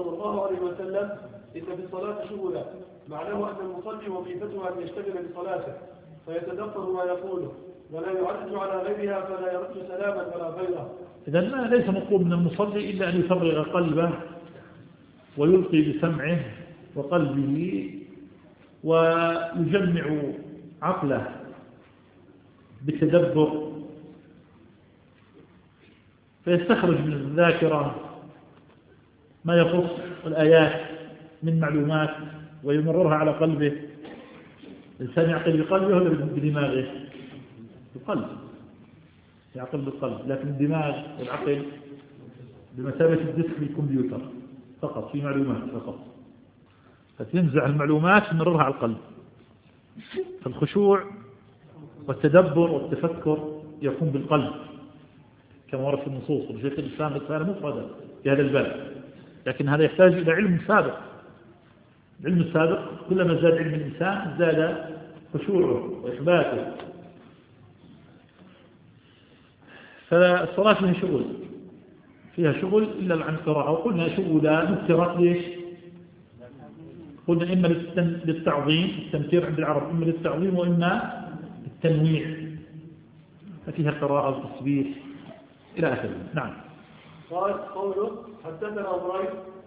صلى الله عليه وسلم: إن في الصلاة شغلا، معناه أن المصلي وظيفته أن يشتغل بصلاته فيتدبر ما يقوله ولا يعرج على غيرها، فلا يرد سلاما ولا غيره. إذن ليس مطلوب من المصلي إلا أن يفرغ قلبه ويلقي بسمعه وقلبه ويجمع عقله بالتدبر، فيستخرج من الذاكرة ما يخص الآيات من معلومات ويمررها على قلبه. الإنسان يعقل بقلبه ولا بدماغه؟ بقلب، يعقل بالقلب، لكن الدماغ والعقل بمثابة الديسك بالكمبيوتر فقط، في معلومات فقط، فتنزع المعلومات ومررها على القلب. فالخشوع والتدبر والتفكر يكون بالقلب كما ورد في النصوص، وشيخ الإسلام رسالة مفردة في هذا الباب، لكن هذا يحتاج إلى علم سابق. العلم السابق كلما زاد علم الإنسان زاد خشوعه وإخباته. فالصلاة فيها شغل، فيها شغل إلا عن قراءة. وقلنا شغل مكترة ليش؟ قلنا إما للتعظيم، التمكير عند العرب إما للتعظيم وإما للتنويع، ففيها قراءة وتسبيح إلى آخره. نعم. قال قوله: حدثنا إبراهيم